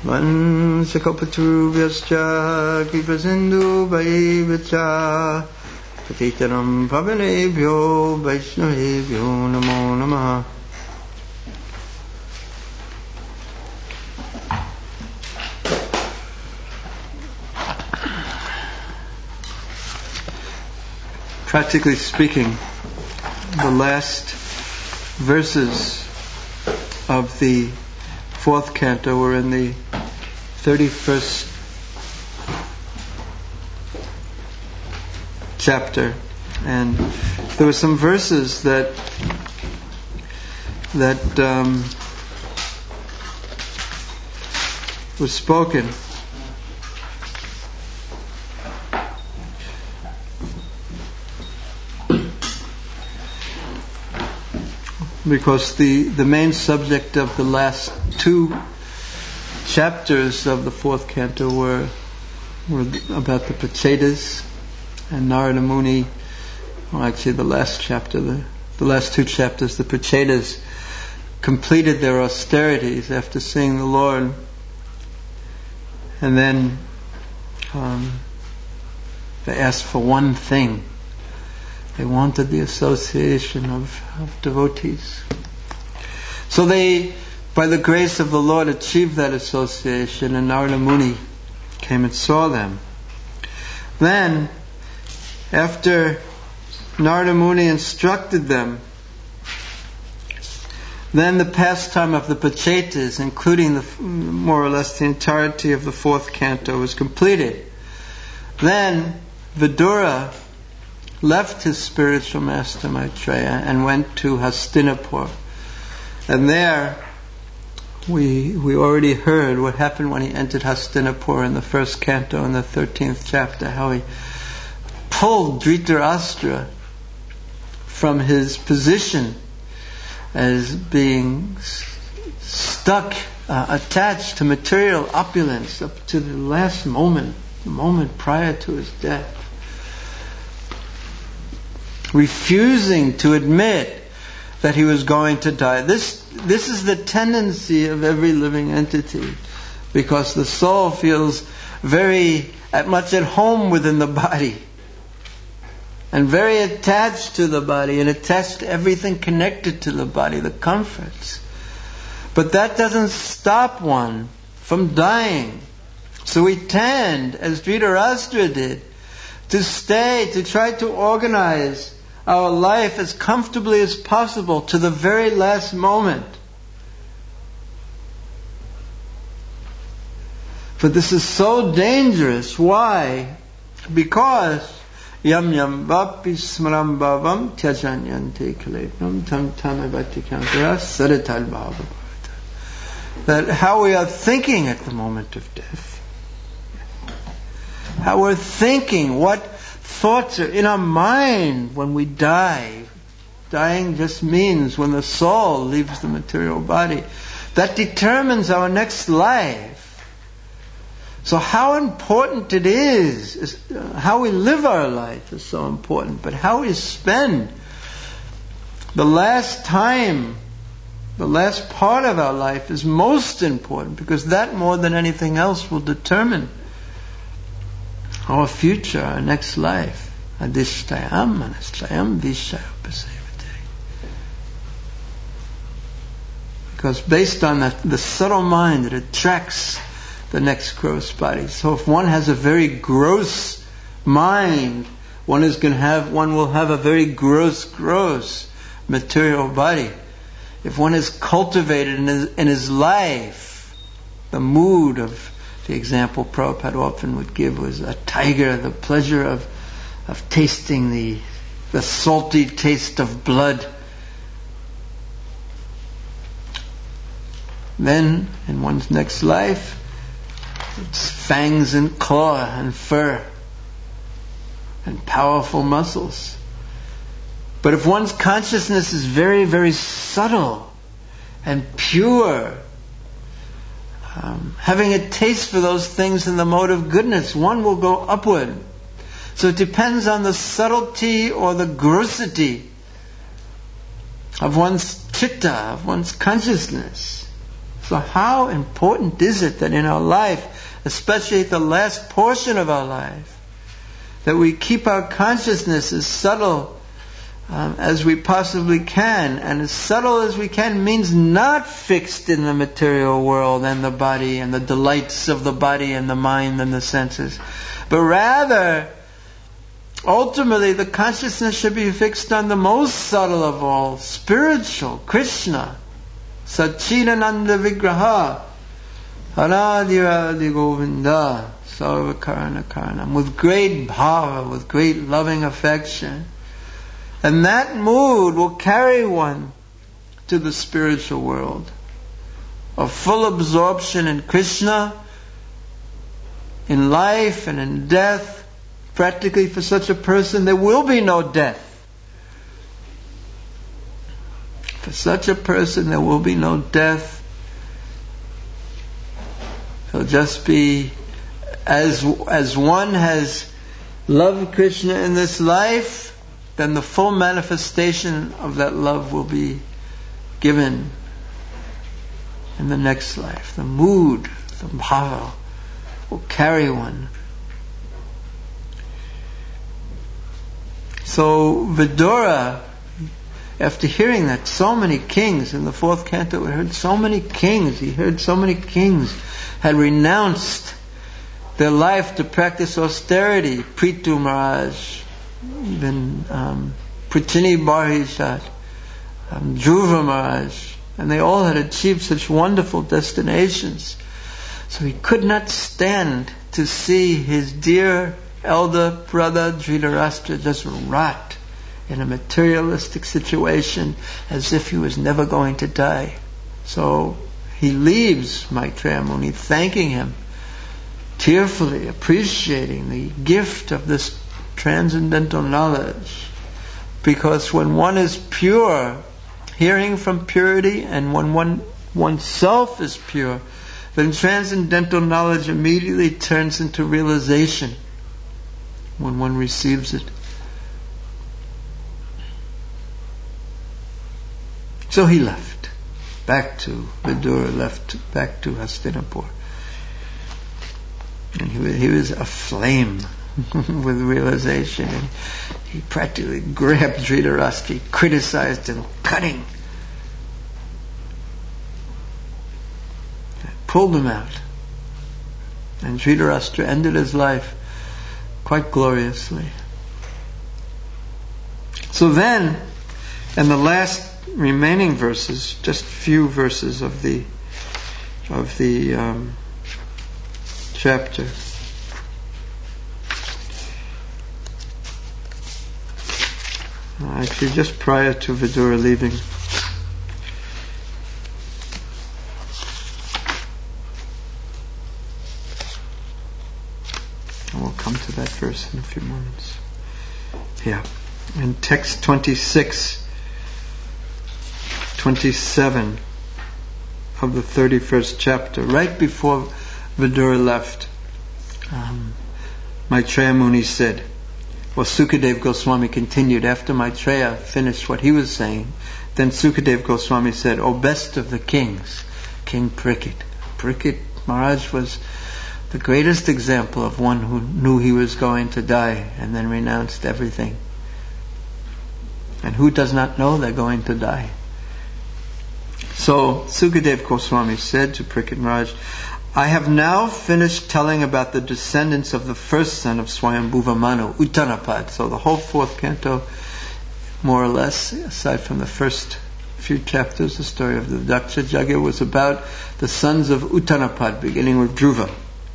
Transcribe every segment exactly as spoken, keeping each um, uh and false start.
Vansakalpatarubhyascha Kripasindu Vaivaccha Patitanam Pavanebhyo Vaishnavebhyo Namo Namaha. Practically speaking, the last verses of the fourth canto were in the thirty-first chapter, and there were some verses that that um, were spoken. Because the, the main subject of the last two chapters of the fourth canto were, were about the Pachetas, and Narada Muni, well actually the last chapter, the, the last two chapters, the Pachetas completed their austerities after seeing the Lord, and then um, they asked for one thing. They wanted the association of, of devotees. So they, by the grace of the Lord, achieved that association, and Narada Muni came and saw them. Then, after Narada Muni instructed them, then the pastime of the Pachetas, including the, more or less the entirety of the fourth canto, was completed. Then Vidura left his spiritual master Maitreya and went to Hastinapur. And there we we already heard what happened when he entered Hastinapur in the first canto in the thirteenth chapter, how he pulled Dhritarashtra from his position as being stuck, uh, attached to material opulence up to the last moment, the moment prior to his death, refusing to admit that he was going to die. This this is the tendency of every living entity, because the soul feels very at much at home within the body, and very attached to the body, and attached to everything connected to the body, the comforts. But that doesn't stop one from dying. So we tend, as Dhritarashtra did, to stay, to try to organize our life as comfortably as possible to the very last moment. But this is so dangerous. Why? Because yam yam vapi smaram bhavam tyajanyante kalepnam tam tamavati kankara sadatal bhava. That how we are thinking at the moment of death, how we're thinking, what thoughts are in our mind when we die. Dying just means when the soul leaves the material body. That determines our next life. So how important it is, is uh, how we live our life is so important, but how we spend the last time, the last part of our life is most important, because that more than anything else will determine our future, our next life. Adishtayam anashtayam vishayapasevate. Because based on the, the subtle mind, it attracts the next gross body. So if one has a very gross mind, one is going to have, one will have a very gross, gross material body. If one is cultivated in his, in his life, the mood of the example Prabhupada often would give was a tiger, the pleasure of of tasting the the salty taste of blood. Then, in one's next life, it's fangs and claw and fur and powerful muscles. But if one's consciousness is very, very subtle and pure, Um, having a taste for those things in the mode of goodness, one will go upward. So it depends on the subtlety or the grossity of one's chitta, of one's consciousness. So how important is it that in our life, especially at the last portion of our life, that we keep our consciousness as subtle um, as we possibly can. And as subtle as we can means not fixed in the material world and the body and the delights of the body and the mind and the senses. But rather, ultimately, the consciousness should be fixed on the most subtle of all, spiritual, Krishna, Satchidananda Vigraha, Haradhiradi Govinda, Sarva Karana Karanam, with great bhava, with great loving affection. And that mood will carry one to the spiritual world. A full absorption in Krishna, in life and in death. Practically for such a person there will be no death. For such a person there will be no death. He'll just be as as one has loved Krishna in this life, then the full manifestation of that love will be given in the next life. The mood, the bhava will carry one. So Vidura, after hearing that so many kings, in the fourth canto we heard so many kings, he heard so many kings had renounced their life to practice austerity. Prithu Maharaj, even um, Pritini Barhishat, um, Dhruva Maharaj, and they all had achieved such wonderful destinations. So he could not stand to see his dear elder brother Dhritarashtra just rot in a materialistic situation as if he was never going to die. So he leaves Maitreya Muni thanking him, tearfully appreciating the gift of this transcendental knowledge. Because when one is pure, hearing from purity, and when one oneself is pure, then transcendental knowledge immediately turns into realization when one receives it. So he left back to Vidura, left back to Hastinapur. And he was, he was aflame with realization. And he practically grabbed Dhritarashtra, criticized him, cutting, pulled him out. And Dhritarashtra ended his life quite gloriously. So then, in the last remaining verses, just few verses of the of the um, chapter, actually just prior to Vidura leaving, and we'll come to that verse in a few moments. Yeah, in text twenty-six, twenty-seven of the thirty-first chapter, right before Vidura left, um, Maitreya Muni said, well, Sukadeva Goswami continued after Maitreya finished what he was saying. Then Sukadeva Goswami said, O best of the kings, King Parikshit. Parikshit Maharaj was the greatest example of one who knew he was going to die and then renounced everything. And who does not know they're going to die? So Sukadeva Goswami said to Parikshit Maharaj, I have now finished telling about the descendants of the first son of Swayambhuva Manu, Uttanapad. So the whole fourth canto, more or less, aside from the first few chapters, the story of the Daksha Yajna was about the sons of Uttanapad, beginning with Dhruva.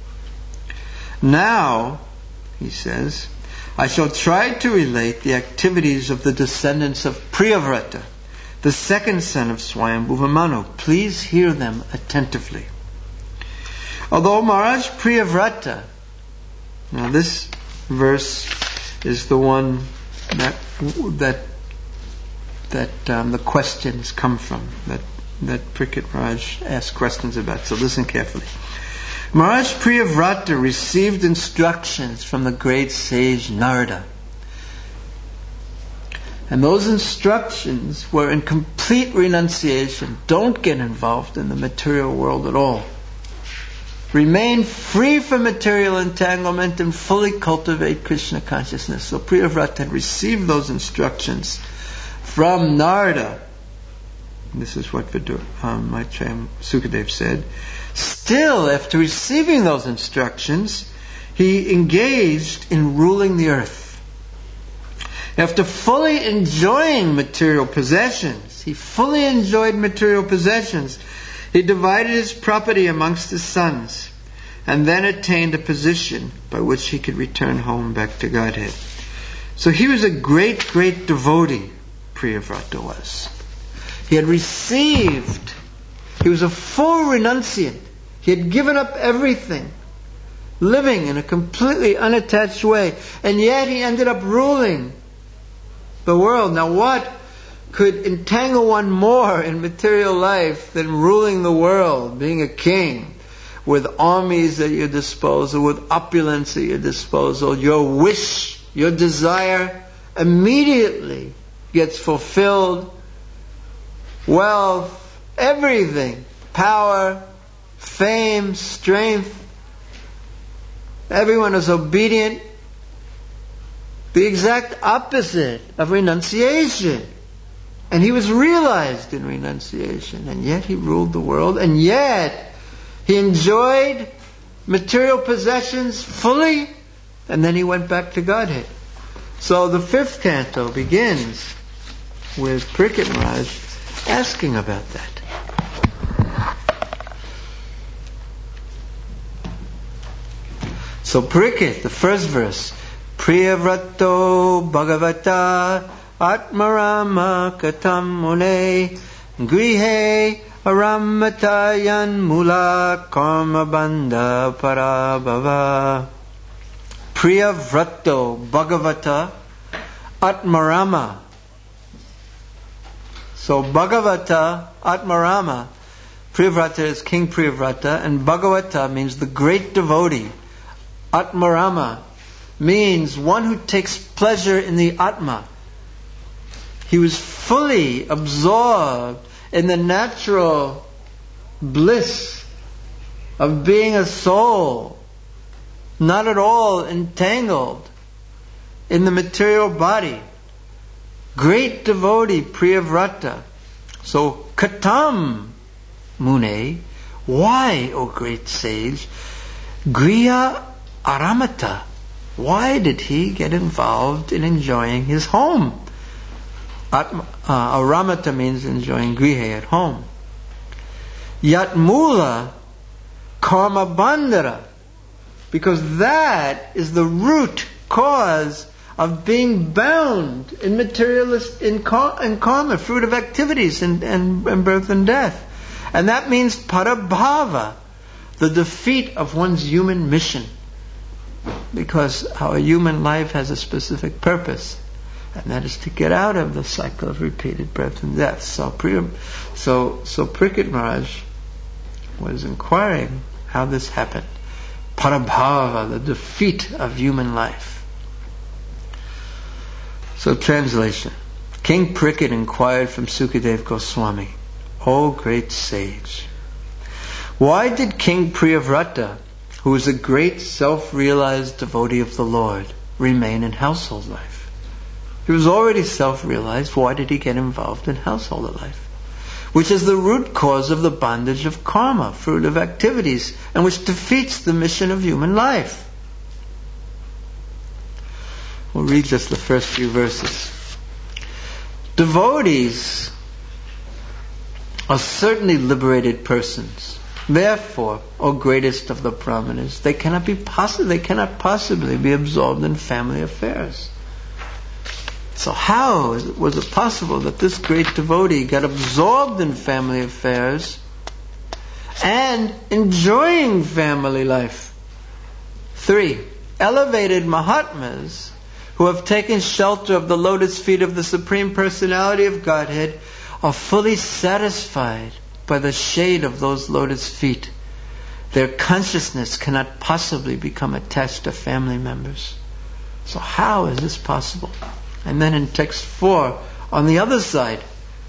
Now, he says, I shall try to relate the activities of the descendants of Priyavrata, the second son of Swayambhuva Manu. Please hear them attentively. Although Maharaj Priyavrata, now this verse is the one that that that um, the questions come from, that that Parikshit Maharaj asked questions about. So listen carefully. Maharaj Priyavrata received instructions from the great sage Narada. And those instructions were in complete renunciation. Don't get involved in the material world at all. Remain free from material entanglement and fully cultivate Krishna consciousness. So Priyavrata had received those instructions from Narada. This is what Vidur, um, Maitreya Sukadev said. Still, after receiving those instructions, he engaged in ruling the earth. After fully enjoying material possessions, he fully enjoyed material possessions, he divided his property amongst his sons, and then attained a position by which he could return home back to Godhead. So he was a great, great devotee, Priyavrata was. He had received, he was a full renunciant. He had given up everything, living in a completely unattached way, and yet he ended up ruling the world. Now what could entangle one more in material life than ruling the world, being a king, with armies at your disposal, with opulence at your disposal? Your wish, your desire immediately gets fulfilled. Wealth, everything, power, fame, strength. Everyone is obedient. The exact opposite of renunciation. And he was realized in renunciation. And yet he ruled the world. And yet he enjoyed material possessions fully. And then he went back to Godhead. So the fifth canto begins with Parikshit Maharaj asking about that. So Parikshit, the first verse, Priyavrato Bhagavata Atmarama Katam Mune Grihe Aramatayan Mula Karma Bandha Parabhava. Priyavrato Bhagavata Atmarama. So Bhagavata Atmarama, Priyavrata is King Priyavrata, and Bhagavata means the great devotee. Atmarama means one who takes pleasure in the Atma. He was fully absorbed in the natural bliss of being a soul, not at all entangled in the material body. Great devotee, Priyavrata. So, Katam Mune, why, O great sage, Griya Aramata, why did he get involved in enjoying his home? Atma, uh, Aramata means enjoying Griha at home. Yatmula Karma Bandhara, because that is the root cause of being bound in materialist, in, in karma, fruit of activities, and, and, and birth and death. And that means parabhava, the defeat of one's human mission. Because our human life has a specific purpose, and that is to get out of the cycle of repeated birth and death. So, so, so Parikshit Maharaj was inquiring how this happened. Parabhava, the defeat of human life. So, translation. King Parikshit inquired from Sukadev Goswami, O great sage, why did King Priyavrata, who was a great self-realized devotee of the Lord, remain in household life? He was already self-realized. Why did he get involved in household life? Which is the root cause of the bondage of karma, fruit of activities, and which defeats the mission of human life. We'll read just the first few verses. Devotees are certainly liberated persons. Therefore, O greatest of the Brahmanas, they cannot be possi- they cannot possibly be absorbed in family affairs. So how is it, was it possible that this great devotee got absorbed in family affairs and enjoying family life? Three, elevated Mahatmas who have taken shelter of the lotus feet of the Supreme Personality of Godhead are fully satisfied by the shade of those lotus feet. Their consciousness cannot possibly become attached to family members. So how is this possible? And then in text four, on the other side,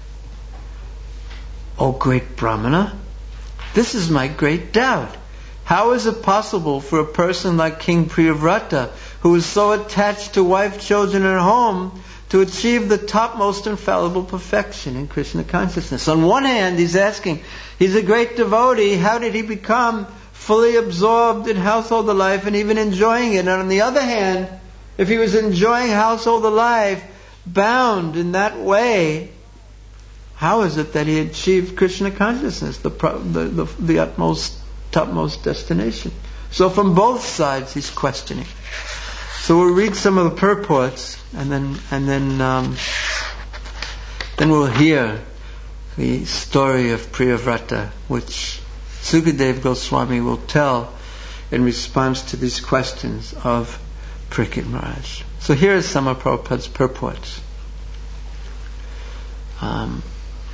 O great Brahmana, this is my great doubt. How is it possible for a person like King Priyavrata, who is so attached to wife, children, and home, to achieve the topmost infallible perfection in Krishna consciousness? On one hand, he's asking, he's a great devotee, how did he become fully absorbed in household life and even enjoying it? And on the other hand, if he was enjoying household life, bound in that way, how is it that he achieved Krishna consciousness, the, the, the, the utmost, topmost destination? So from both sides he's questioning. So we'll read some of the purports, and then and then um, then we'll hear the story of Priyavrata, which Sukadeva Goswami will tell in response to these questions of Parikshit Maharaj. So here are some of Prabhupada's purports. Um,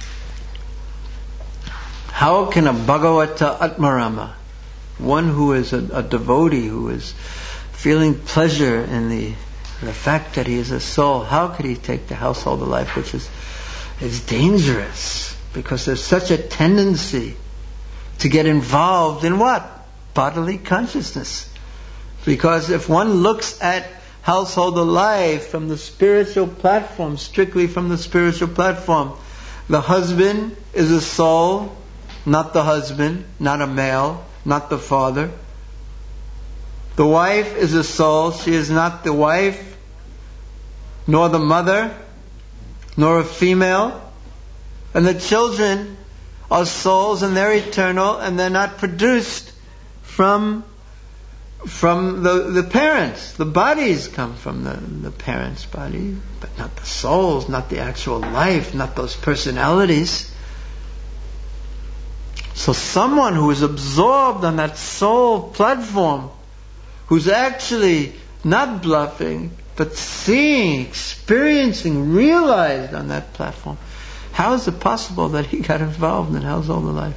how can a Bhagavata Atmarama, one who is a, a devotee, who is feeling pleasure in the the fact that he is a soul, how could he take the household life, which is is dangerous, because there's such a tendency to get involved in what? Bodily consciousness. Because if one looks at household life from the spiritual platform, strictly from the spiritual platform, the husband is a soul, not the husband, not a male, not the father. The wife is a soul, she is not the wife, nor the mother, nor a female. And the children are souls, and they're eternal, and they're not produced from from the, the parents. The bodies come from the, the parents' body, but not the souls, not the actual life, not those personalities. So someone who is absorbed on that soul platform, who's actually not bluffing, but seeing, experiencing, realized on that platform, how is it possible that he got involved in household life?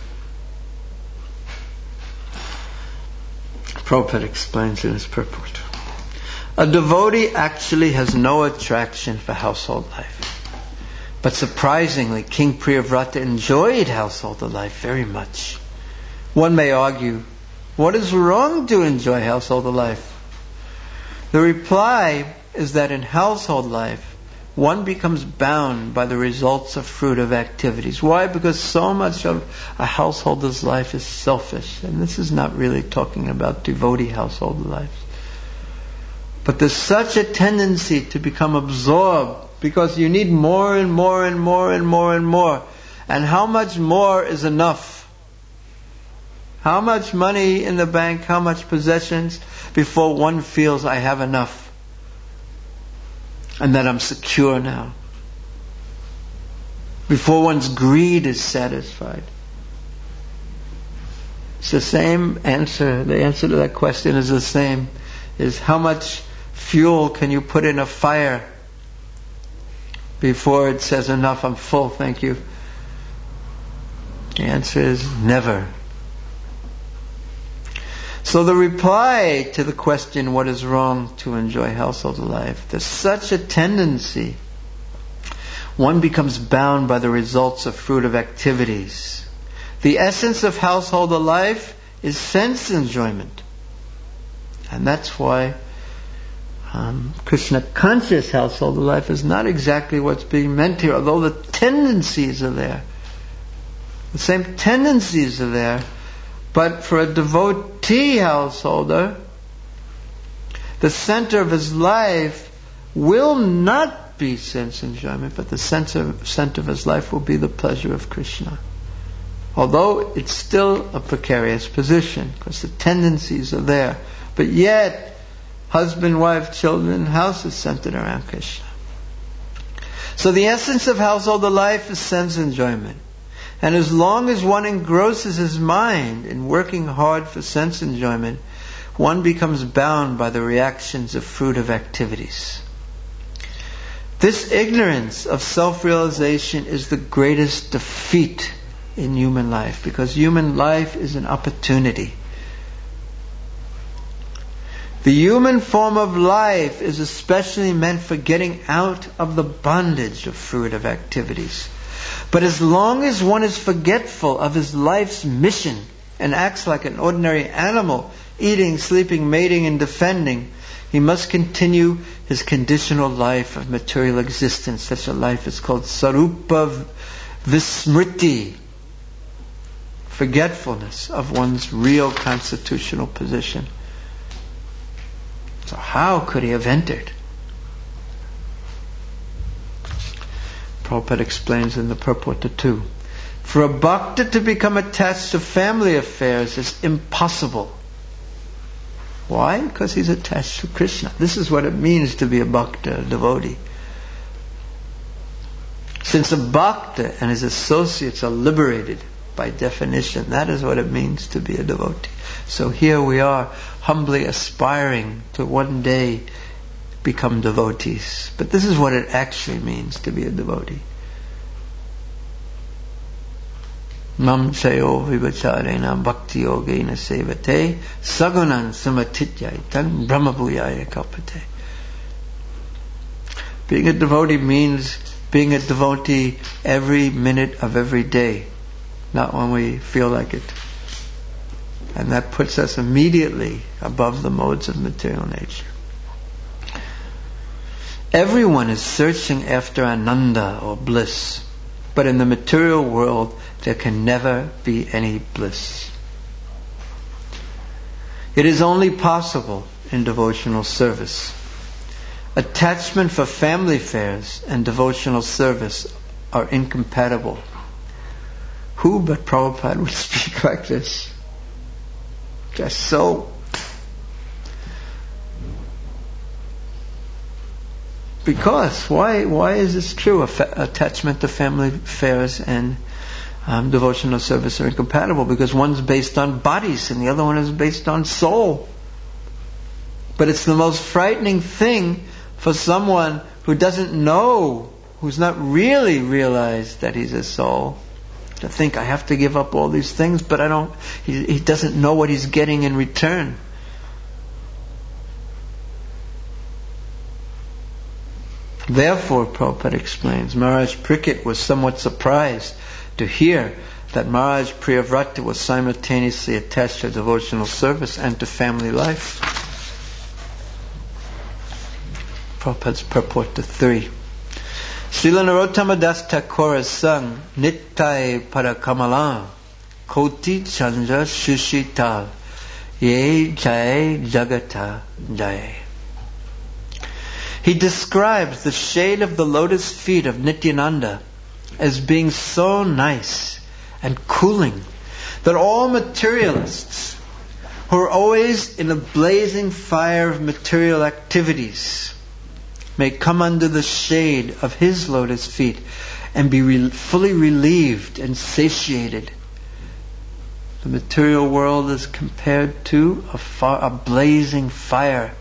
Prabhupada explains in his purport. A devotee actually has no attraction for household life. But surprisingly, King Priyavrata enjoyed household life very much. One may argue, what is wrong to enjoy household life? The reply is that in household life, one becomes bound by the results of fruitive activities. Why? Because so much of a householder's life is selfish. And this is not really talking about devotee household life. But there's such a tendency to become absorbed, because you need more and more and more and more and more. And how much more is enough? How much money in the bank, how much possessions, before one feels I have enough and that I'm secure now? Before one's greed is satisfied. It's the same answer. The answer to that question is the same. Is how much fuel can you put in a fire before it says enough, I'm full, thank you? The answer is never. So the reply to the question, what is wrong to enjoy household life? There's such a tendency. One becomes bound by the results of fruitive activities. The essence of household life is sense enjoyment. And that's why um, Krishna conscious household life is not exactly what's being meant here, although the tendencies are there. The same tendencies are there. But for a devotee householder, the center of his life will not be sense enjoyment, but the center, center of his life will be the pleasure of Krishna. Although it's still a precarious position, because the tendencies are there. But yet, husband, wife, children, house is centered around Krishna. So the essence of household life is sense enjoyment. And as long as one engrosses his mind in working hard for sense enjoyment, one becomes bound by the reactions of fruitive activities. This ignorance of self-realization is the greatest defeat in human life, because human life is an opportunity. The human form of life is especially meant for getting out of the bondage of fruitive activities. But as long as one is forgetful of his life's mission and acts like an ordinary animal, eating, sleeping, mating, and defending, he must continue his conditional life of material existence. Such a life is called sarupa vismriti, forgetfulness of one's real constitutional position. So how could he have entered? Prabhupada explains in the purport to two. For a bhakta to become attached to family affairs is impossible. Why? Because he's attached to Krishna. This is what it means to be a bhakta, a devotee. Since a bhakta and his associates are liberated by definition, that is what it means to be a devotee. So here we are, humbly aspiring to one day become devotees. But this is what it actually means to be a devotee. Mam sayo vivacharena bhakti yogena sevate sagunan samatityaitan brahmabhuyaya kalpate. Being a devotee means being a devotee every minute of every day, not when we feel like it. And that puts us immediately above the modes of material nature. Everyone is searching after ananda or bliss, but in the material world there can never be any bliss. It is only possible in devotional service. Attachment for family affairs and devotional service are incompatible. Who but Prabhupada would speak like this? Just so. Because, why why is this true? Aff- attachment to family affairs and um, devotional service are incompatible because one's based on bodies and the other one is based on soul. But it's the most frightening thing for someone who doesn't know, who's not really realized that he's a soul, to think, I have to give up all these things, but I don't, he, he doesn't know what he's getting in return. Therefore, Prabhupada explains, Maharaj Parikshit was somewhat surprised to hear that Maharaj Priyavrata was simultaneously attached to devotional service and to family life. Prabhupada's purport to three. Srila Narottama Das Thakur has sung Nittai Parakamala Koti Chandra Shushita Ye Jai Jagata Jai. He describes the shade of the lotus feet of Nityananda as being so nice and cooling that all materialists who are always in a blazing fire of material activities may come under the shade of his lotus feet and be re- fully relieved and satiated. The material world is compared to a, fa- a blazing fire,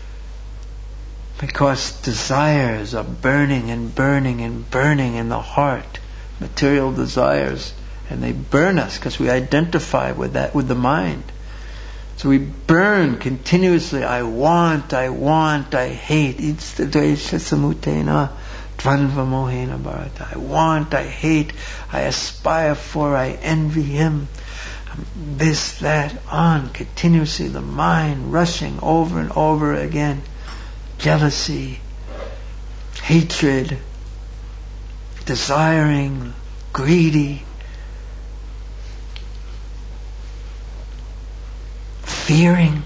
because desires are burning and burning and burning in the heart, material desires, and they burn us because we identify with that, with the mind. So we burn continuously. I want, I want, I hate. It's the dvesha samutena dvanva mohena bharata. I want, I hate, I aspire for, I envy him. This, that, on, continuously. The mind rushing over and over again. Jealousy, hatred, desiring, greedy, fearing.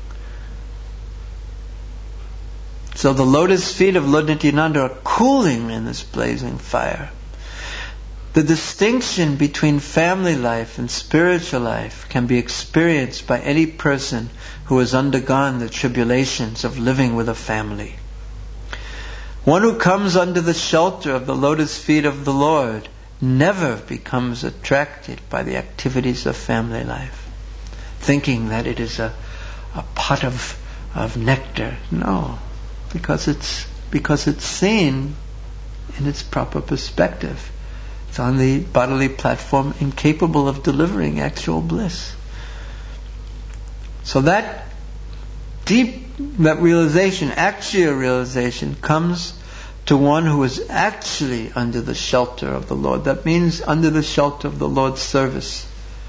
So the lotus feet of Lord Nityananda are cooling in this blazing fire. The distinction between family life and spiritual life can be experienced by any person who has undergone the tribulations of living with a family. One who comes under the shelter of the lotus feet of the Lord never becomes attracted by the activities of family life, thinking that it is a, a pot of, of nectar. No, because it's because it's seen in its proper perspective. It's on the bodily platform, incapable of delivering actual bliss. So that deep, that realization, actual realization, comes to one who is actually under the shelter of the Lord. That means under the shelter of the Lord's service.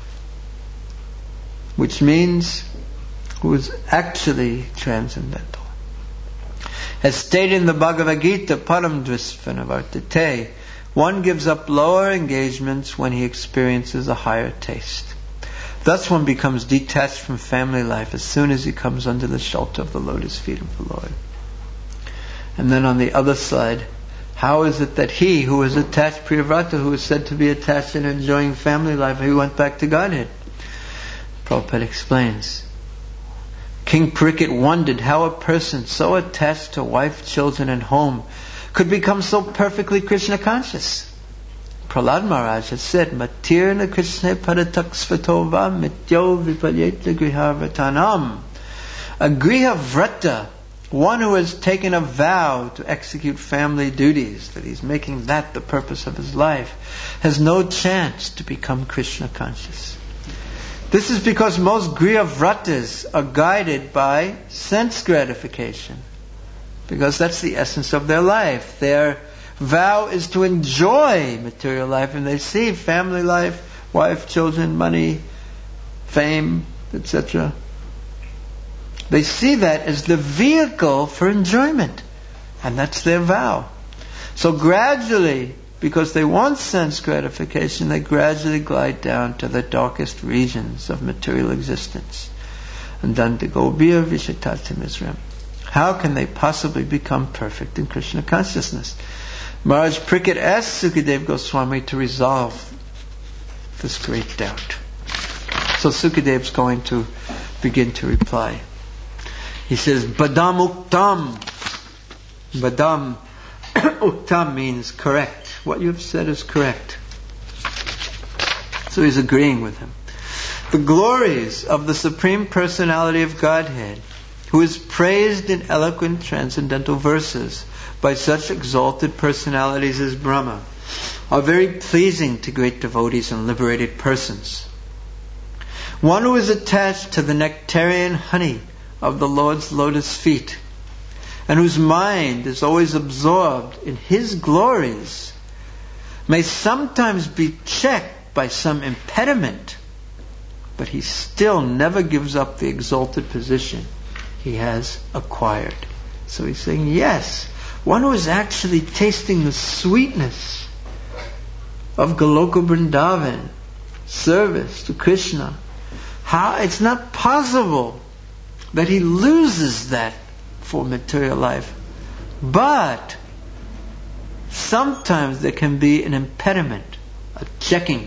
Which means who is actually transcendental. As stated in the Bhagavad Gita, Param Dvisvana Vartate, one gives up lower engagements when he experiences a higher taste. Thus one becomes detached from family life as soon as he comes under the shelter of the lotus feet of the Lord. And then on the other side, how is it that he who is attached, Priyavrata, who is said to be attached and enjoying family life, he went back to Godhead? Prabhupada explains. King Parikshit wondered how a person so attached to wife, children and home could become so perfectly Krishna conscious. Prahlad Maharaj has said, Matirna Krishna Padatak Svatova Mityo Vipalyeta Grihavratanam. A Grihavrata, one who has taken a vow to execute family duties, that he's making that the purpose of his life, has no chance to become Krishna conscious. This is because most Grihavratas are guided by sense gratification, because that's the essence of their life. Their vow is to enjoy material life, and they see family life, wife, children, money, fame, et cetera. They see that as the vehicle for enjoyment, and that's their vow. So gradually, because they want sense gratification, they gradually glide down to the darkest regions of material existence. And then to go via Vishatatim Israel. How can they possibly become perfect in Krishna consciousness? Maharaj Parikshit asked Sukadeva Goswami to resolve this great doubt. So Sukadeva is going to begin to reply. He says, Badam Uktam. Badam Uktam means correct. What you've said is correct. So he's agreeing with him. The glories of the Supreme Personality of Godhead, who is praised in eloquent transcendental verses by such exalted personalities as Brahma, are very pleasing to great devotees and liberated persons. One who is attached to the nectarian honey of the Lord's lotus feet, and whose mind is always absorbed in His glories, may sometimes be checked by some impediment, but he still never gives up the exalted position he has acquired. So he's saying, yes, one who is actually tasting the sweetness of Goloka Vrindavan, service to Krishna, how it's not possible that he loses that for material life. But sometimes there can be an impediment, a checking.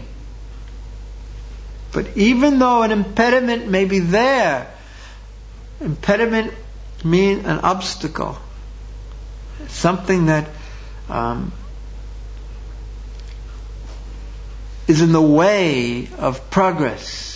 But even though an impediment may be there, impediment means an obstacle, something that um, is in the way of progress.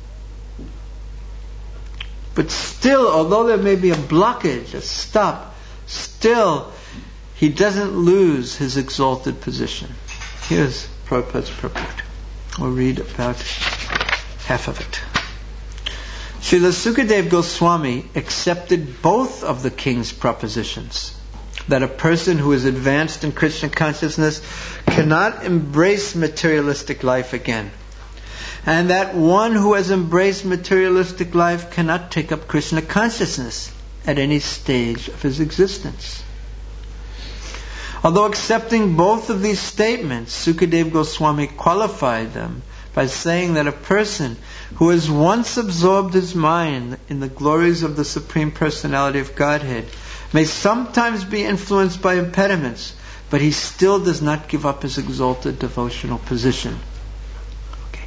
But still, although there may be a blockage, a stop, still he doesn't lose his exalted position. Here's Prabhupada's purport. We'll read about half of it. Srila Sukadeva Goswami accepted both of the king's propositions, that a person who is advanced in Krishna consciousness cannot embrace materialistic life again, and that one who has embraced materialistic life cannot take up Krishna consciousness at any stage of his existence. Although accepting both of these statements, Sukadeva Goswami qualified them by saying that a person who has once absorbed his mind in the glories of the Supreme Personality of Godhead may sometimes be influenced by impediments, but he still does not give up his exalted devotional position. Okay.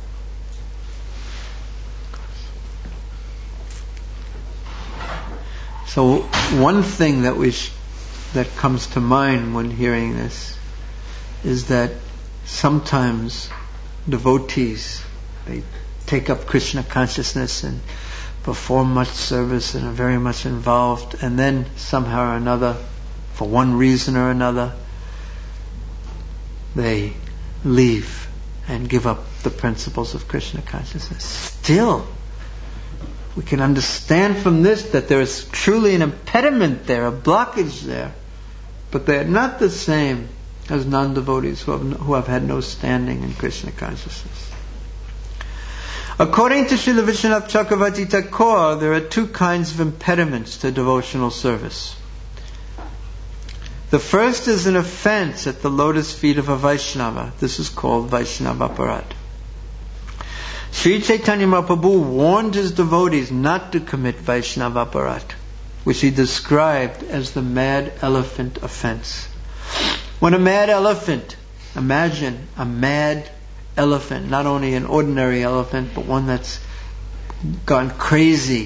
So one thing that we sh- that comes to mind when hearing this is that sometimes devotees, they take up Krishna consciousness and perform much service and are very much involved, and then somehow or another, for one reason or another, they leave and give up the principles of Krishna consciousness. Still, We can understand from this that there is truly an impediment there, a blockage there. But they are not the same as non-devotees who have, who have had no standing in Krishna consciousness. According to Srila Vishwanath Chakravarti Thakur, there are two kinds of impediments to devotional service. The first is an offense at the lotus feet of a Vaishnava. This is called Vaishnava Aparad. Sri Chaitanya Mahaprabhu warned his devotees not to commit Vaishnava Aparad, which he described as the mad elephant offense. When a mad elephant, imagine a mad elephant, not only an ordinary elephant, but one that's gone crazy.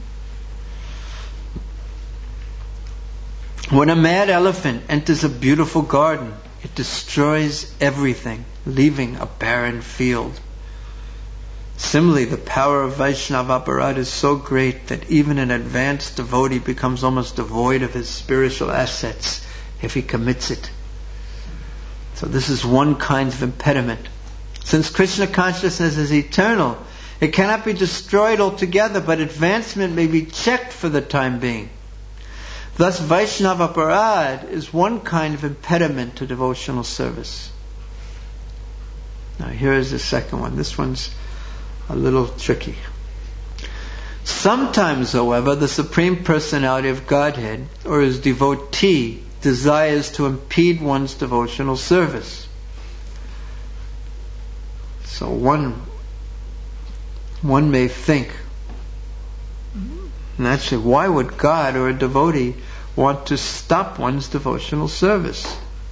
When a mad elephant enters a beautiful garden, it destroys everything, leaving a barren field. Similarly, the power of Vaishnava Aparad is so great that even an advanced devotee becomes almost devoid of his spiritual assets if he commits it. So this is one kind of impediment. Since Krishna consciousness is eternal, it cannot be destroyed altogether, but advancement may be checked for the time being. Thus, Vaishnava Aparad is one kind of impediment to devotional service. Now here is the second one. This one's a little tricky. Sometimes, however, the Supreme Personality of Godhead or his devotee desires to impede one's devotional service. So one one may think, naturally, why would God or a devotee want to stop one's devotional service?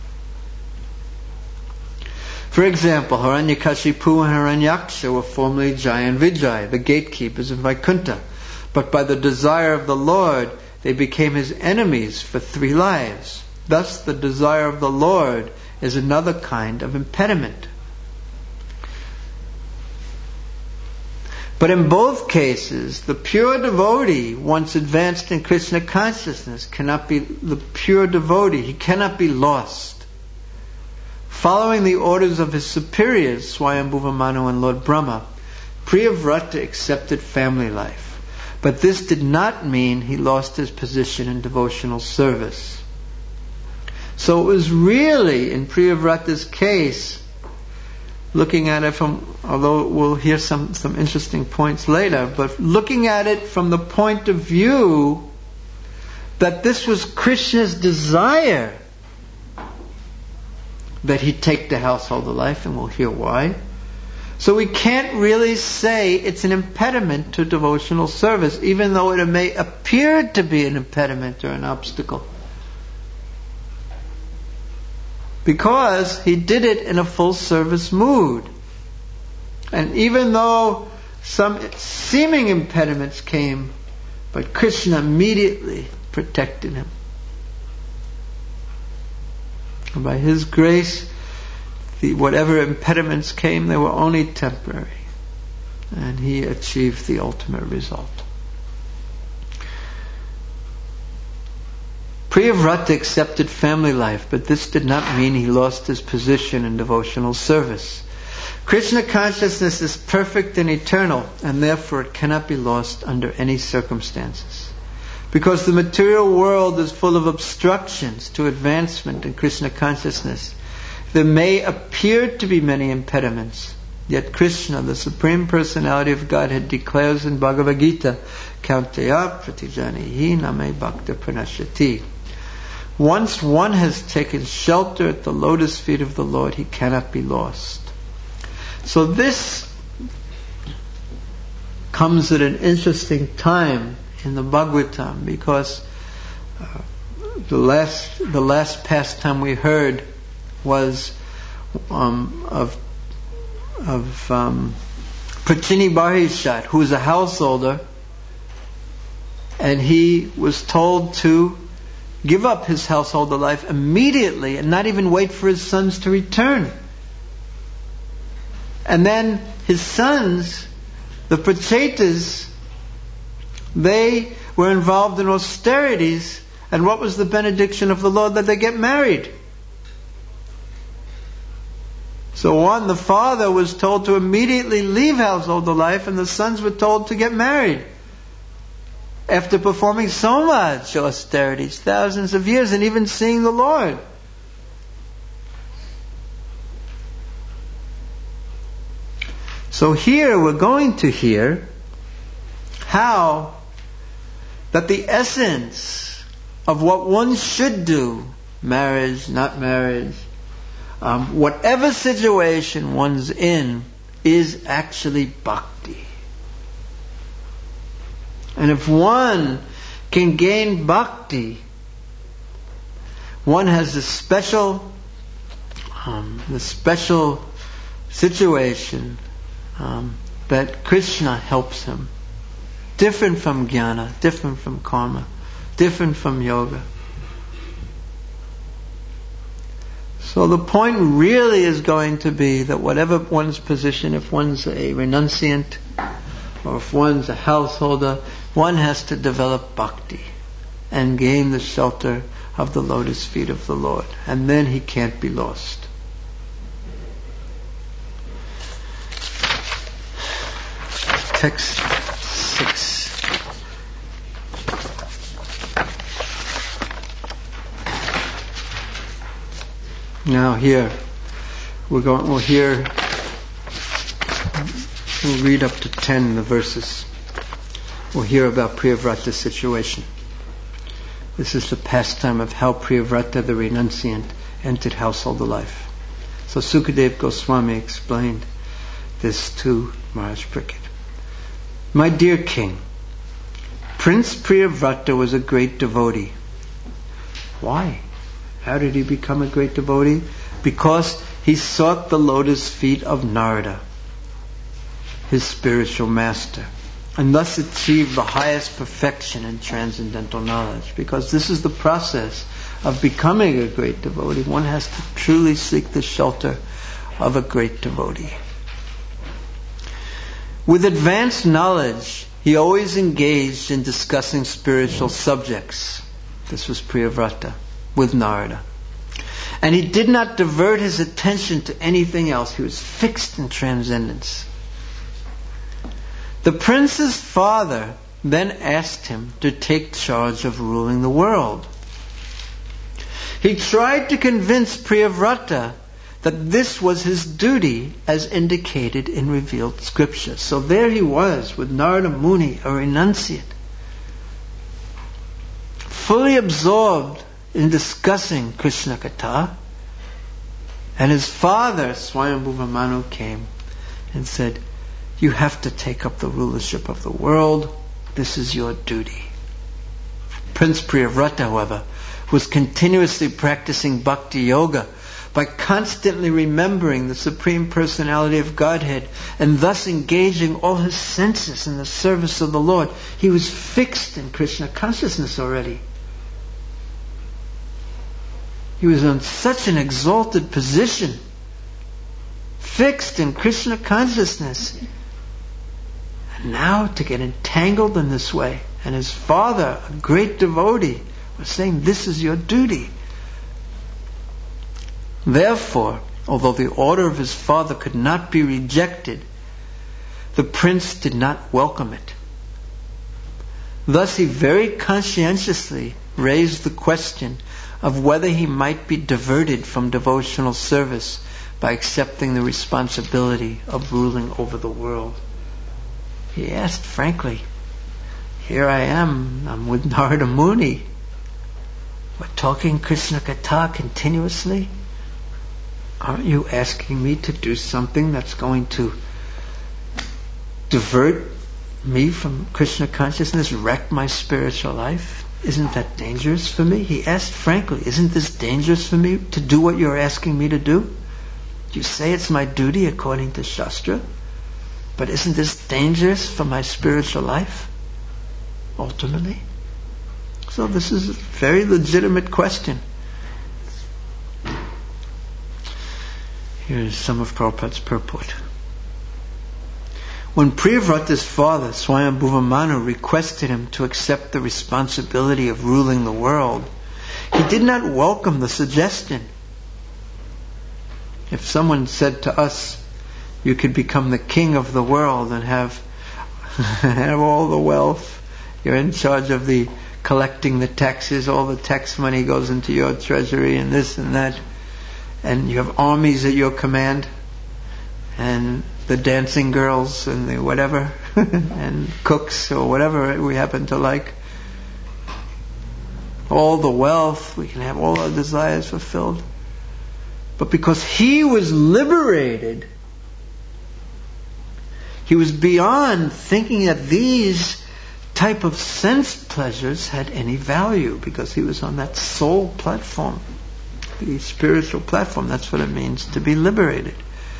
For example, Hiranyakashipu and Hiranyaksha were formerly Jaya and Vijaya, the gatekeepers of Vaikuntha. But by the desire of the Lord, they became his enemies for three lives. Thus, the desire of the Lord is another kind of impediment. But in both cases, the pure devotee, once advanced in Krishna consciousness, cannot be the pure devotee. He cannot be lost. Following the orders of his superiors, Swayambhuva Manu and Lord Brahma, Priyavrata accepted family life. But this did not mean he lost his position in devotional service. So it was really, in Priyavrata's case, looking at it from, although we'll hear some, some interesting points later, but looking at it from the point of view that this was Krishna's desire that he take the household of life, and we'll hear why. So we can't really say it's an impediment to devotional service, even though it may appear to be an impediment or an obstacle. Because he did it in a full service mood. And even though some seeming impediments came, but Krishna immediately protected him. And by his grace, the whatever impediments came, they were only temporary. And he achieved the ultimate result. Priyavrata accepted family life, but this did not mean he lost his position in devotional service. Krishna consciousness is perfect and eternal, and therefore it cannot be lost under any circumstances. Because the material world is full of obstructions to advancement in Krishna consciousness, there may appear to be many impediments. Yet Krishna, the Supreme Personality of Godhead, declares in Bhagavad Gita, Kaunteya pratijanihi name bhakta pranashyati. Once one has taken shelter at the lotus feet of the Lord, he cannot be lost. So this comes at an interesting time in the Bhagavatam, because uh, the last the last pastime we heard was um, of of um, Prachini Bahishat, who was a householder, and he was told to give up his householder life immediately and not even wait for his sons to return. And then his sons, the Prachetas, they were involved in austerities, and what was the benediction of the Lord? That they get married. So one, the father was told to immediately leave householder life, and the sons were told to get married. after performing so much austerities, thousands of years, and even seeing the Lord. So here we're going to hear how that the essence of what one should do, marriage, not marriage, um, whatever situation one's in, is actually bhakti. And if one can gain bhakti, one has the special, um, the special situation um, that Krishna helps him. Different from jnana, different from karma, different from yoga. So the point really is going to be that whatever one's position, if one's a renunciant or if one's a householder, one has to develop bhakti and gain the shelter of the lotus feet of the Lord. And then he can't be lost. Text six. Now here, we're going, we'll hear, we'll read up to ten the verses. We'll hear about Priyavrata's situation. This is the pastime of how Priyavrata, the renunciant, entered householder life. So Sukadeva Goswami explained this to Maharaj Parikshit. My dear king, Prince Priyavrata was a great devotee. Why? How did he become a great devotee? Because he sought the lotus feet of Narada, his spiritual master, and thus achieved the highest perfection in transcendental knowledge. Because this is the process of becoming a great devotee. One has to truly seek the shelter of a great devotee. With advanced knowledge, he always engaged in discussing spiritual subjects. This was Priyavrata with Narada. And he did not divert his attention to anything else. He was fixed in transcendence. The prince's father then asked him to take charge of ruling the world. He tried to convince Priyavrata that this was his duty as indicated in revealed scripture. So there he was with Narada Muni, a renunciate, fully absorbed in discussing Krishna Katha. And his father, Swayambhuva Manu, came and said, you have to take up the rulership of the world. This is your duty. Prince Priyavrata, however, was continuously practicing bhakti yoga by constantly remembering the Supreme Personality of Godhead and thus engaging all his senses in the service of the Lord. He was fixed in Krishna consciousness already. He was in such an exalted position, fixed in Krishna consciousness. And now to get entangled in this way, and his father, a great devotee, was saying, this is your duty. Therefore, although the order of his father could not be rejected, the prince did not welcome it. Thus he very conscientiously raised the question of whether he might be diverted from devotional service by accepting the responsibility of ruling over the world. He asked frankly, here I am, I'm with Narada Muni. We're talking Krishna Katha continuously. Aren't you asking me to do something that's going to divert me from Krishna consciousness, wreck my spiritual life? Isn't that dangerous for me? He asked frankly, isn't this dangerous for me to do what you're asking me to do? You say it's my duty according to Shastra, but isn't this dangerous for my spiritual life, ultimately? So this is a very legitimate question. Here's some of Prabhupada's purport. When Priyavrata's father, Swayambhuva Manu, requested him to accept the responsibility of ruling the world, he did not welcome the suggestion. If someone said to us, you could become the king of the world and have, have all the wealth You're in charge of the collecting the taxes. All the tax money goes into your treasury and this and that. And you have armies at your command. And the dancing girls and the whatever. and cooks or whatever we happen to like. All the wealth. We can have all our desires fulfilled. But because he was liberated, he was beyond thinking that these type of sense pleasures had any value, because he was on that soul platform, the spiritual platform. That's what it means to be liberated.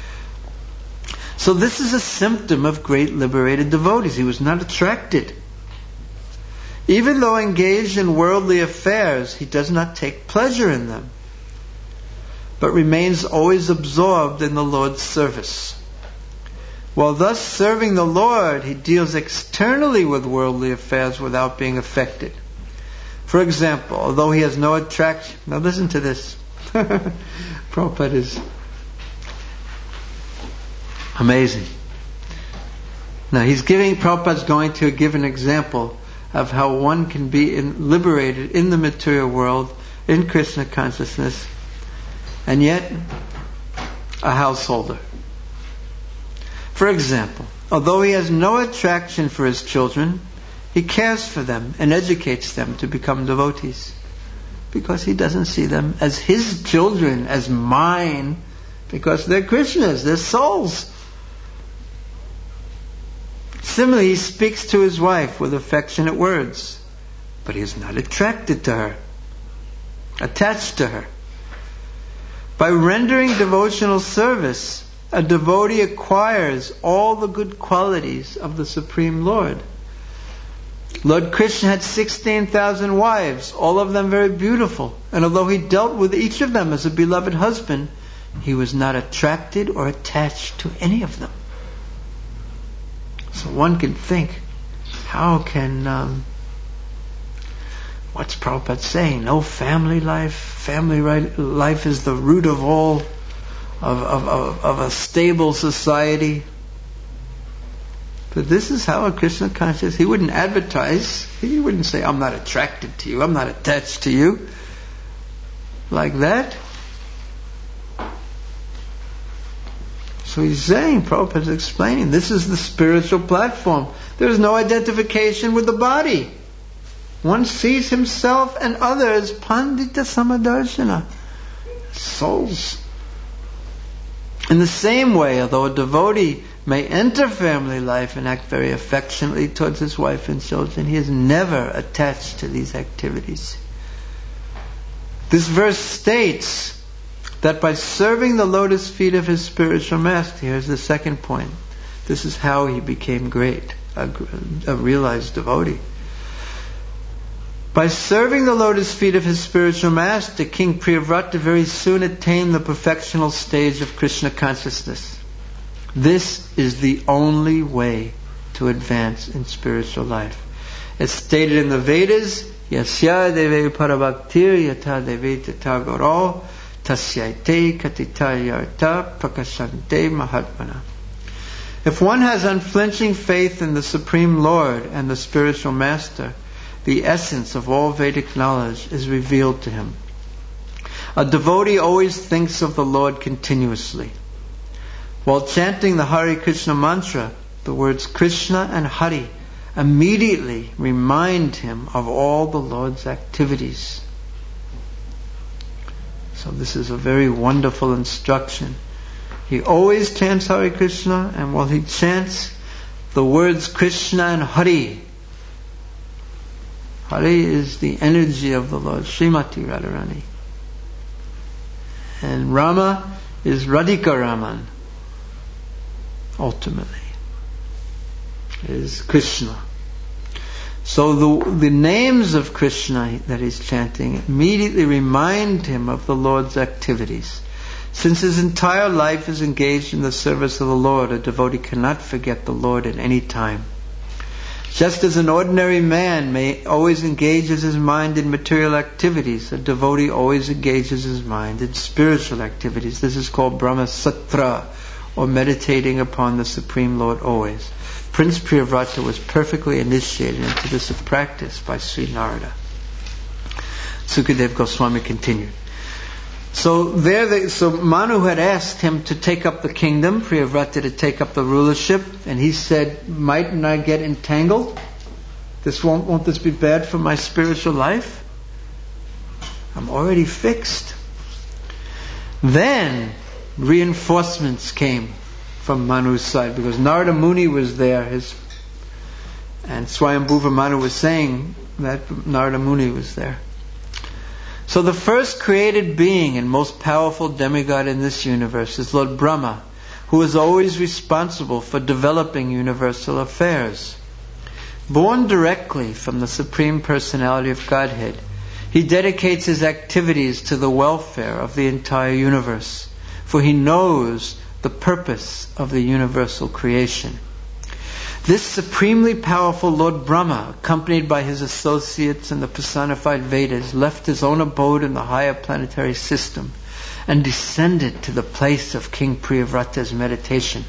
So this is a symptom of great liberated devotees. He was not attracted. Even though engaged in worldly affairs, he does not take pleasure in them, but remains always absorbed in the Lord's service. While thus serving the Lord, he deals externally with worldly affairs without being affected. For example, although he has no attraction... Now listen to this. Prabhupada is amazing. Now he's giving, Prabhupada's going to give an example of how one can be in, liberated in the material world, in Krishna consciousness, and yet a householder. For example, although he has no attraction for his children, he cares for them and educates them to become devotees, because he doesn't see them as his children, as mine, because they're Krishna's, they're souls. Similarly, he speaks to his wife with affectionate words, but he is not attracted to her, attached to her. By rendering devotional service, a devotee acquires all the good qualities of the Supreme Lord. Lord Krishna had sixteen thousand wives, all of them very beautiful. And although he dealt with each of them as a beloved husband, he was not attracted or attached to any of them. So one can think, how can... Um, what's Prabhupada saying? No family life. Family right, life is the root of all, of, of, of, of a stable society. But this is how a Krishna conscious, he wouldn't advertise. He wouldn't say, I'm not attracted to you, I'm not attached to you. Like that. So he's saying, Prabhupada's explaining, this is the spiritual platform. There's no identification with the body. One sees himself and others, pandita samadarshana, souls. In the same way, although a devotee may enter family life and act very affectionately towards his wife and children, he is never attached to these activities. This verse states that by serving the lotus feet of his spiritual master, here's the second point, this is how he became great, a, a realized devotee. By serving the lotus feet of his spiritual master, King Priyavrata very soon attained the perfectional stage of Krishna consciousness. This is the only way to advance in spiritual life. It's stated in the Vedas, Yasya deve parabhaktir yata deve tata goro tasyaite katitayarta prakashante mahatmana. If one has unflinching faith in the Supreme Lord and the spiritual master, the essence of all Vedic knowledge is revealed to him. A devotee always thinks of the Lord continuously. While chanting the Hare Krishna mantra, the words Krishna and Hari immediately remind him of all the Lord's activities. So this is a very wonderful instruction. He always chants Hare Krishna, and while he chants the words Krishna and Hari, Hari is the energy of the Lord, Srimati Radharani. And Rama is Radhika Raman, ultimately. Is Krishna. So the, the names of Krishna that he's chanting immediately remind him of the Lord's activities. Since his entire life is engaged in the service of the Lord, a devotee cannot forget the Lord at any time. Just as an ordinary man may always engages his mind in material activities, a devotee always engages his mind in spiritual activities. This is called Brahma Satra, or meditating upon the Supreme Lord always. Prince Priyavrata was perfectly initiated into this practice by Sri Narada. Sukadeva Goswami continued. So there, they, so Manu had asked him to take up the kingdom, Priyavrata to take up the rulership, and he said, "Mightn't I get entangled? This won't, won't this be bad for my spiritual life? I'm already fixed." Then reinforcements came from Manu's side, because Narada Muni was there, his and Swayambhuva Manu was saying that Narada Muni was there. So the first created being and most powerful demigod in this universe is Lord Brahma, who is always responsible for developing universal affairs. Born directly from the Supreme Personality of Godhead, he dedicates his activities to the welfare of the entire universe, for he knows the purpose of the universal creation. This supremely powerful Lord Brahma, accompanied by his associates in the personified Vedas, left his own abode in the higher planetary system and descended to the place of King Priyavrata's meditation.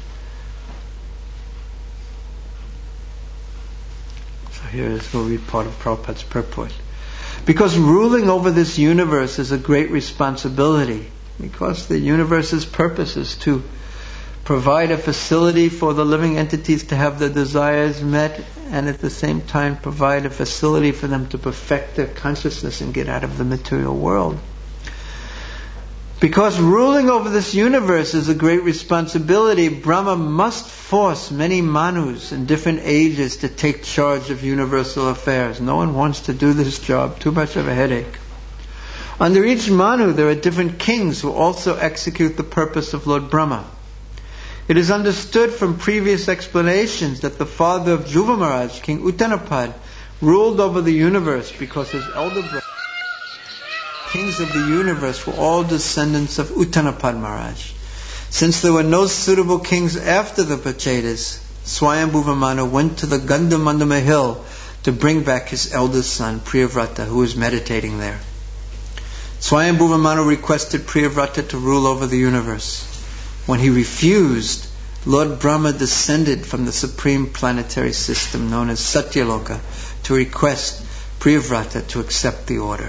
So here is we'll read part of Prabhupada's purport. Because ruling over this universe is a great responsibility, because the universe's purpose is to provide a facility for the living entities to have their desires met, and at the same time provide a facility for them to perfect their consciousness and get out of the material world. Because ruling over this universe is a great responsibility, Brahma must force many Manus in different ages to take charge of universal affairs. No one wants to do this job, too much of a headache. Under each Manu there are different kings who also execute the purpose of Lord Brahma. It is understood from previous explanations that the father of Dhruva Maharaj, King Uttanapad, ruled over the universe because his elder brother, kings of the universe, were all descendants of Uttanapad Maharaj. Since there were no suitable kings after the Pachetas, Swayambhuva Manu went to the Gandhamandama hill to bring back his eldest son, Priyavrata, who was meditating there. Swayambhuva Manu requested Priyavrata to rule over the universe. When he refused, Lord Brahma descended from the supreme planetary system known as Satyaloka to request Priyavrata to accept the order.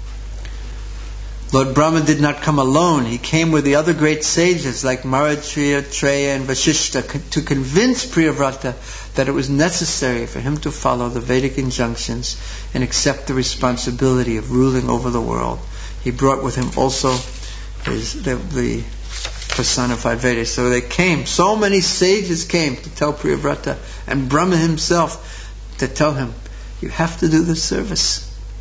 Lord Brahma did not come alone. He came with the other great sages like Marachya, Treya and Vasishta to convince Priyavrata that it was necessary for him to follow the Vedic injunctions and accept the responsibility of ruling over the world. He brought with him also his, the, the personified Vedas. So they came, so many sages came to tell Priyavrata, and Brahma himself to tell him, you have to do this service.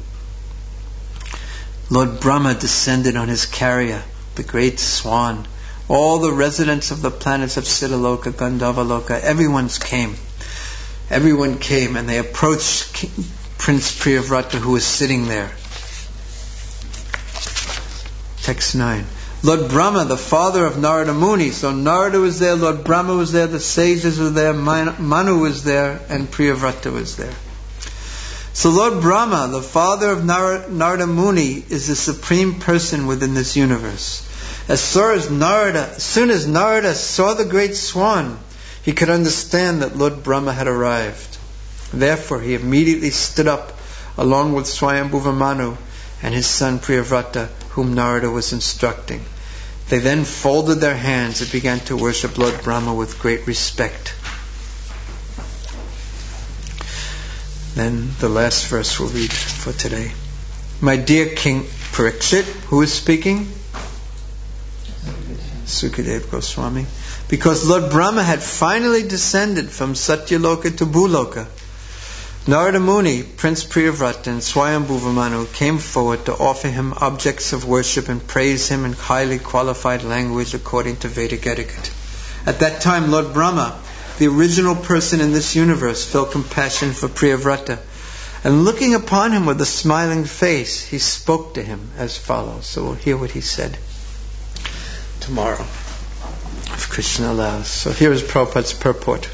Lord Brahma descended on his carrier, the great swan. All the residents of the planets of Siddhaloka, Gandharvaloka, everyone came. Everyone came and they approached King, Prince Priyavrata, who was sitting there. Text nine. Lord Brahma, the father of Narada Muni. So Narada was there, Lord Brahma was there, the sages were there, Manu was there, and Priyavrata was there. So Lord Brahma, the father of Narada Muni, is the supreme person within this universe. As soon as Narada, as soon as Narada saw the great swan, he could understand that Lord Brahma had arrived. Therefore he immediately stood up along with Swayambhuva Manu and his son Priyavrata, whom Narada was instructing. They then folded their hands and began to worship Lord Brahma with great respect. Then the last verse we'll read for today. My dear King Parikshit, who is speaking? Sukadeva Goswami. Because Lord Brahma had finally descended from Satyaloka to Bhuloka, Narada Muni, Prince Priyavrata and Swayambhuva Manu came forward to offer him objects of worship and praise him in highly qualified language according to Vedic etiquette. At that time, Lord Brahma, the original person in this universe, felt compassion for Priyavrata, and looking upon him with a smiling face, he spoke to him as follows. So we'll hear what he said tomorrow, if Krishna allows. So here is Prabhupada's purport.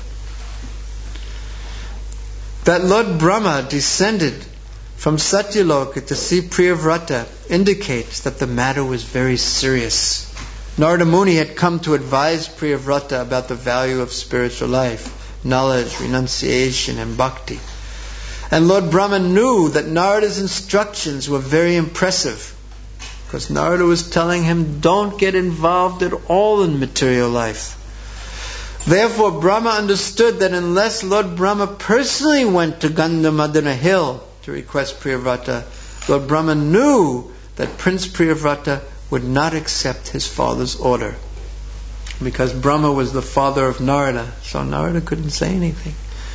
That Lord Brahma descended from Satyaloka to see Priyavrata indicates that the matter was very serious. Narada Muni had come to advise Priyavrata about the value of spiritual life, knowledge, renunciation, and bhakti. And Lord Brahma knew that Narada's instructions were very impressive, because Narada was telling him, don't get involved at all in material life. Therefore, Brahma understood that unless Lord Brahma personally went to Gandhamadana hill to request Priyavrata, Lord Brahma knew that Prince Priyavrata would not accept his father's order. Because Brahma was the father of Narada, so Narada couldn't say anything.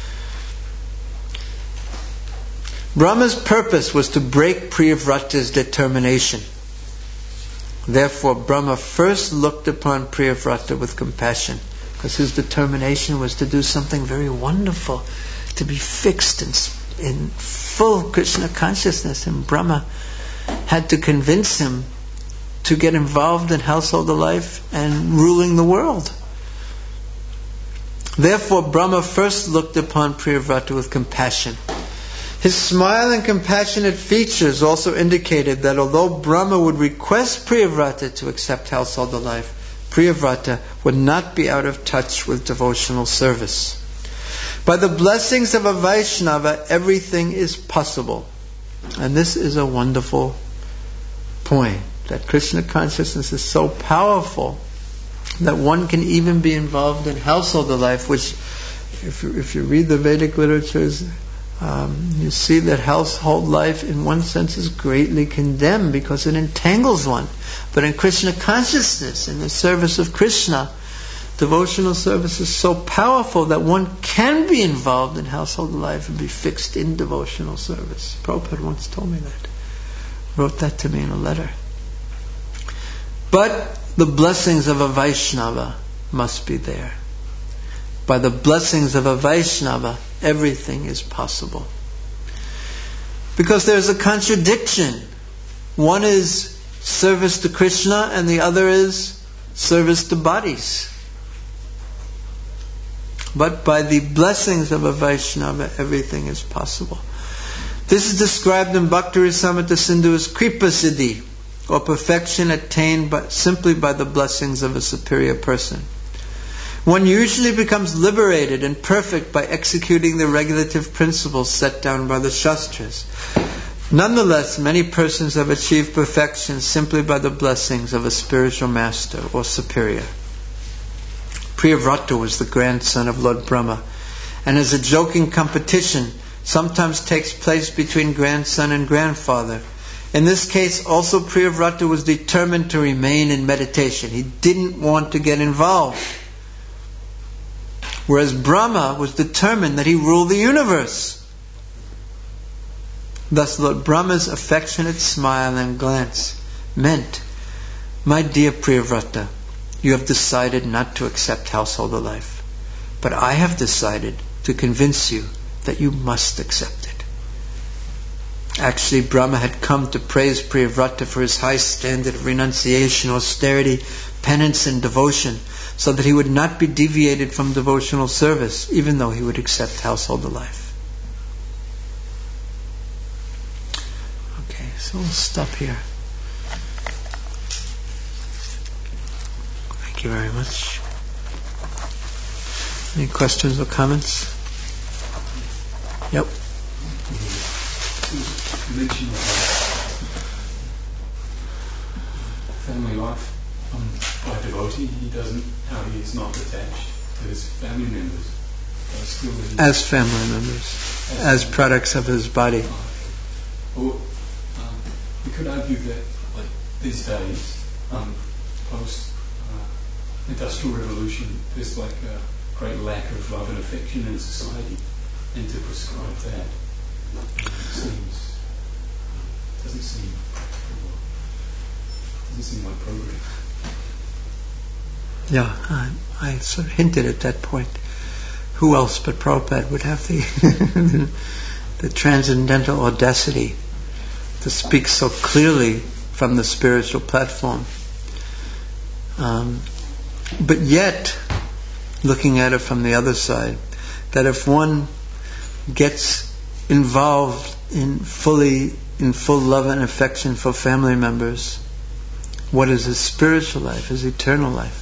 Brahma's purpose was to break Priyavrata's determination. Therefore, Brahma first looked upon Priyavrata with compassion, because his determination was to do something very wonderful, to be fixed in, in full Krishna consciousness. And Brahma had to convince him to get involved in household life and ruling the world. Therefore, Brahma first looked upon Priyavrata with compassion. His smile and compassionate features also indicated that although Brahma would request Priyavrata to accept household life, Priyavrata would not be out of touch with devotional service. By the blessings of a Vaishnava, everything is possible. And this is a wonderful point, that Krishna consciousness is so powerful that one can even be involved in household life, which, if you, if you read the Vedic literatures, Um, you see that household life in one sense is greatly condemned because it entangles one. But in Krishna consciousness, in the service of Krishna, devotional service is so powerful that one can be involved in household life and be fixed in devotional service. Prabhupada once told me that. Wrote that to me in a letter. But the blessings of a Vaishnava must be there. By the blessings of a Vaishnava, everything is possible. Because there's a contradiction. One is service to Krishna and the other is service to bodies. But by the blessings of a Vaishnava, everything is possible. This is described in Bhakti Rasamrita Sindhu as Kripa Siddhi, or perfection attained by, simply by the blessings of a superior person. One usually becomes liberated and perfect by executing the regulative principles set down by the Shastras. Nonetheless, many persons have achieved perfection simply by the blessings of a spiritual master or superior. Priyavrata was the grandson of Lord Brahma, and as a joking competition sometimes takes place between grandson and grandfather. In this case, also Priyavrata was determined to remain in meditation. He didn't want to get involved. Whereas Brahma was determined that he ruled the universe. Thus Lord Brahma's affectionate smile and glance meant, my dear Priyavrata, you have decided not to accept household life. But I have decided to convince you that you must accept it. Actually, Brahma had come to praise Priyavrata for his high standard of renunciation, austerity, penance and devotion, so that he would not be deviated from devotional service, even though he would accept household life. Okay, so we'll stop here. Thank you very much. Any questions or comments? Yep. You mentioned family life. Um, by devotee, he doesn't, how he is not attached to his family members. Still as family members, as, as products of his body. Or um, we could argue that, like these days, um, post uh, industrial revolution, there's like a great lack of love and affection in society, and to prescribe that um, seems um, doesn't seem practical. Doesn't seem like progress. Yeah, I, I sort of hinted at that point. Who else but Prabhupada would have the the transcendental audacity to speak so clearly from the spiritual platform? Um, but yet, looking at it from the other side, that if one gets involved in fully in full love and affection for family members, what is his spiritual life, his eternal life.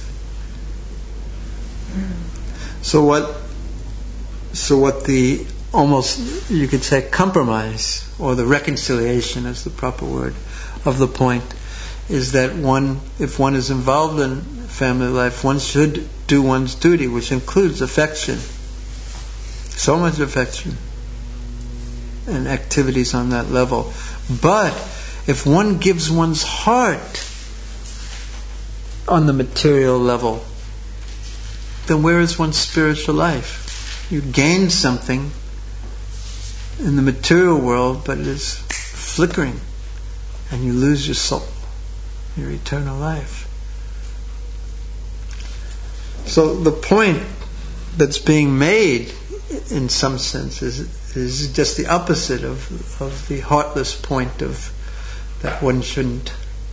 So what so what the almost, you could say, compromise, or the reconciliation is the proper word, of the point, is that one, if one is involved in family life, one should do one's duty, which includes affection. So much affection and activities on that level. But if one gives one's heart on the material level, then where is one's spiritual life? You gain something in the material world, but it is flickering, and you lose your soul, your eternal life. So the point that's being made, in some sense, is is just the opposite of of the heartless point of that one shouldn't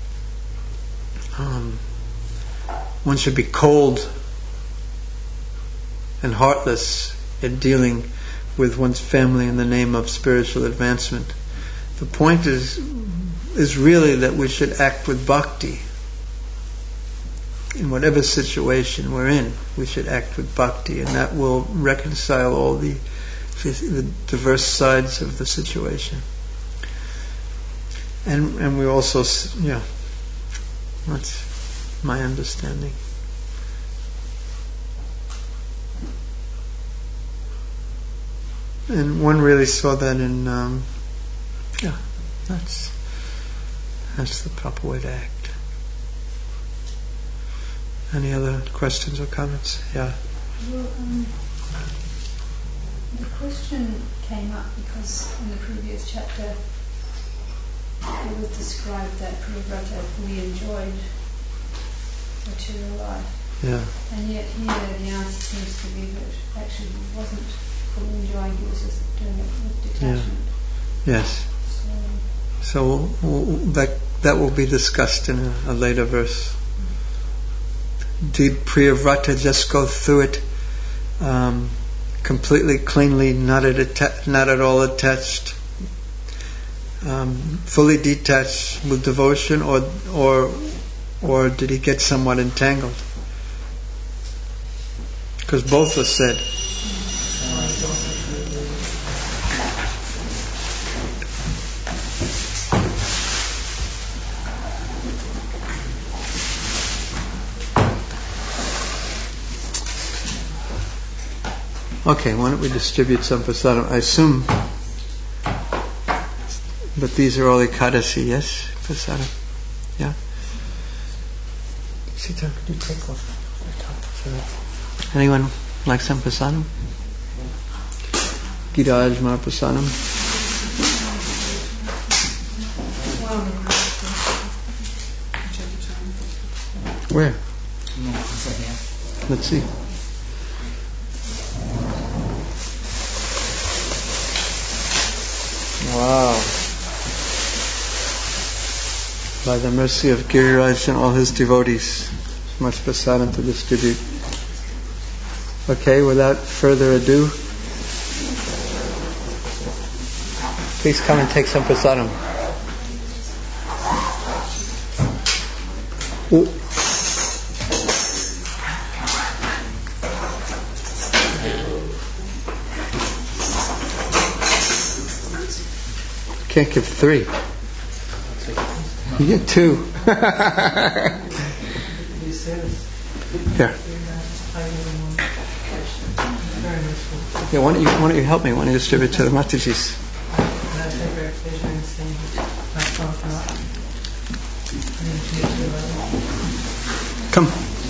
um, one should be cold and heartless in dealing with one's family in the name of spiritual advancement. The point is is really that we should act with bhakti. In whatever situation we're in, we should act with bhakti, and that will reconcile all the, the diverse sides of the situation. And and we also, yeah, that's my understanding. And one really saw that in, um, yeah, that's that's the proper way to act. Any other questions or comments? Yeah. Well, um, the question came up because in the previous chapter it was described that Priyavrata fully enjoyed material life. Yeah. And yet here the answer seems to be that actually he wasn't fully enjoying, he was just doing it with detachment. Yeah. Yes. So, so we'll, that that will be discussed in a, a later verse. Did Priyavrata just go through it um, completely cleanly, not at atta- not at all attached, um, fully detached with devotion, or or or did he get somewhat entangled? Because both are said. Okay, why don't we distribute some prasadam? I assume that these are all Ekadasi, yes? Prasadam? Yeah? Sita, could you take one? Anyone like some prasadam? Gita Ajma prasadam? Where? Let's see. Wow. By the mercy of Giriraj and all his devotees, much prasadam to distribute. Okay, without further ado, please come and take some prasadam. Ooh. Can't give three. You get two. Here. Yeah, why don't you why don't you help me? Why don't you distribute to the Matajis? Come.